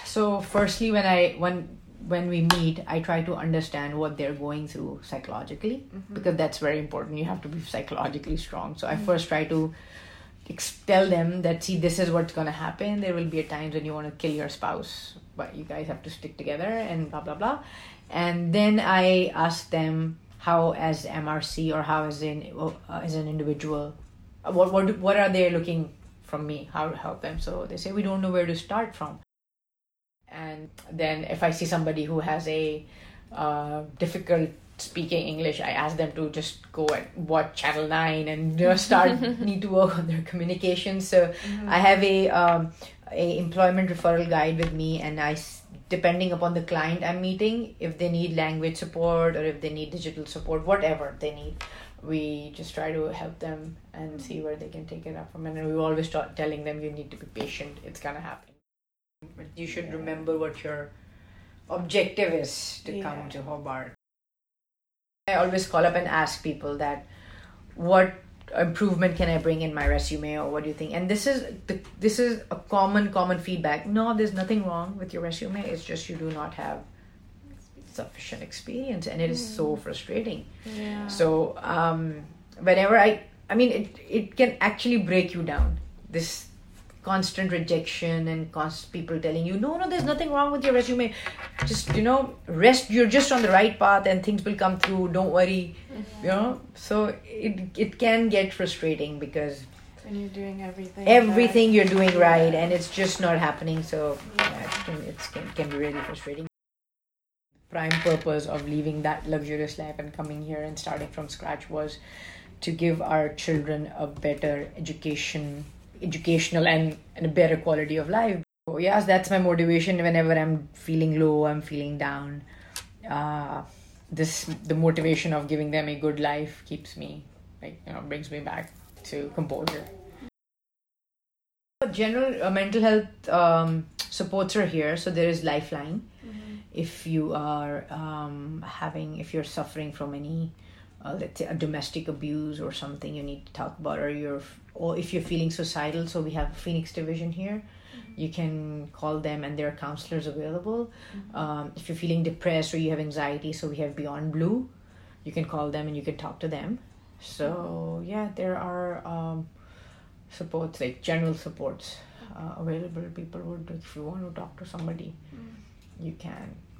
So firstly, when we meet, I try to understand what they're going through psychologically, because that's very important. You have to be psychologically strong. So I first try to tell them that, see, this is what's going to happen. There will be times when you want to kill your spouse, but you guys have to stick together and blah, blah, blah. And then I ask them how, as MRC, or how as an individual, what are they looking from me, how to help them. So they say, we don't know where to start from. And then if I see somebody who has a difficult speaking English, I ask them to just go and watch Channel 9 and need to work on their communication. So I have a employment referral guide with me, and depending upon the client I'm meeting, if they need language support or if they need digital support, whatever they need, we just try to help them and see where they can take it up from. And we always start telling them, you need to be patient, it's gonna happen. But you should remember what your objective is to come to Hobart. I always call up and ask people that, what improvement can I bring in my resume, or what do you think? And this is a common feedback. No, there's nothing wrong with your resume. It's just you do not have sufficient experience, and it is so frustrating. Yeah. So whenever it can actually break you down. This constant rejection and constant people telling you, no, there's nothing wrong with your resume. Just, rest. You're just on the right path, and things will come through. Don't worry. So it can get frustrating, because when you're doing everything you're doing right, and it's just not happening. So it can be really frustrating. Prime purpose of leaving that luxurious life and coming here and starting from scratch was to give our children a better educational and a better quality of life. So yes, that's my motivation. Whenever I'm feeling low, I'm feeling down, the motivation of giving them a good life keeps me, brings me back to composure. General mental health supports are here. So there is Lifeline. If you are if you're suffering from any let's say a domestic abuse or something you need to talk about, or if you're feeling suicidal, so we have Phoenix Division here. You can call them, and there are counselors available. If you're feeling depressed or you have anxiety, so we have Beyond Blue. You can call them and you can talk to them. So there are supports, like general supports available. People would, if you want to talk to somebody, you can.